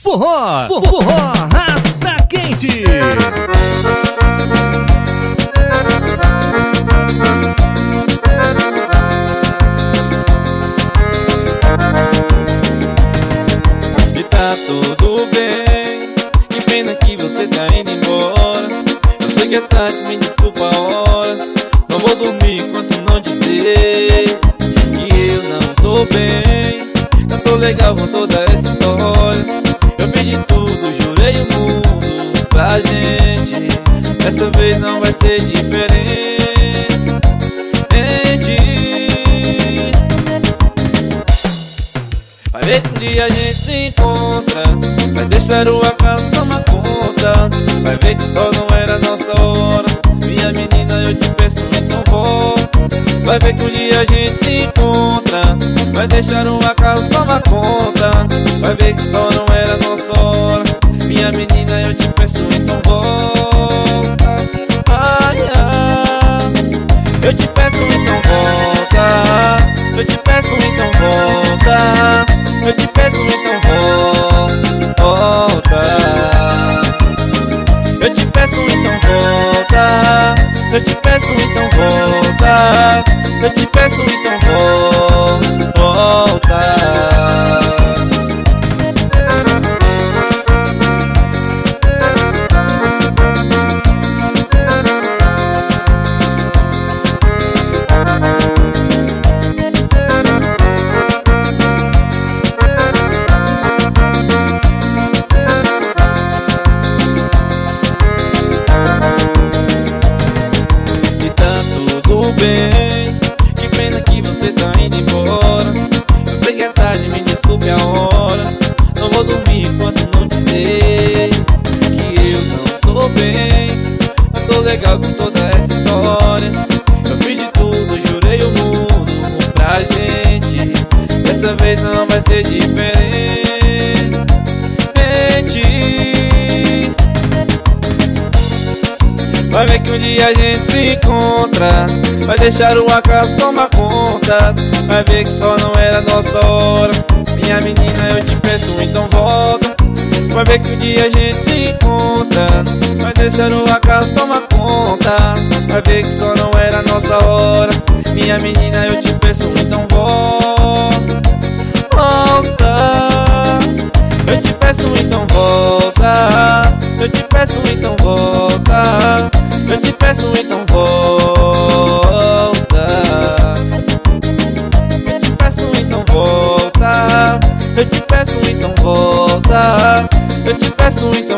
Forró, forró, rasta quente. E tá tudo bem, que pena que você tá indo embora. Eu sei que é tarde, me desculpa a hora. Não vou dormir enquanto não dizer que eu não tô bem. Não tô legal com toda essa história. Eu pedi tudo, jurei o mundo pra gente. Dessa vez não vai ser diferente. Vai ver que um dia a gente se encontra. Vai deixar o acaso tomar conta. Vai ver que só não era nossa hora. Minha menina, eu te peço, então volta. Vai ver que um dia a gente se encontra. Vai deixar o acaso tomar conta. Vai ver que só não era nossa hora. Minha menina, eu te peço, então volta. Ai, ai. Eu te peço, então volta. Eu te peço, então volta. Eu te peço, então volta. Eu te peço, então volta. Eu te peço, então volta. Eu te peço, então volta. Bem, que pena que você tá indo embora. Eu sei que é tarde, me desculpe a hora. Não vou dormir enquanto não dizer que eu não tô bem. Não tô legal com toda essa história. Eu fiz de tudo, jurei o mundo pra gente. Dessa vez não vai ser diferente. Vai ver que um dia a gente se encontra. Vai deixar o acaso tomar conta. Vai ver que só não era nossa hora. Minha menina, eu te peço, então volta. Vai ver que um dia a gente se encontra. Vai deixar o acaso tomar conta. Vai ver que só não era nossa hora. Minha menina, eu te peço, então volta. Volta. Eu te peço, então volta. Eu te peço, então volta. Eu te peço, então volta. Eu te peço, então volta. Eu te peço, então volta. Eu te peço, então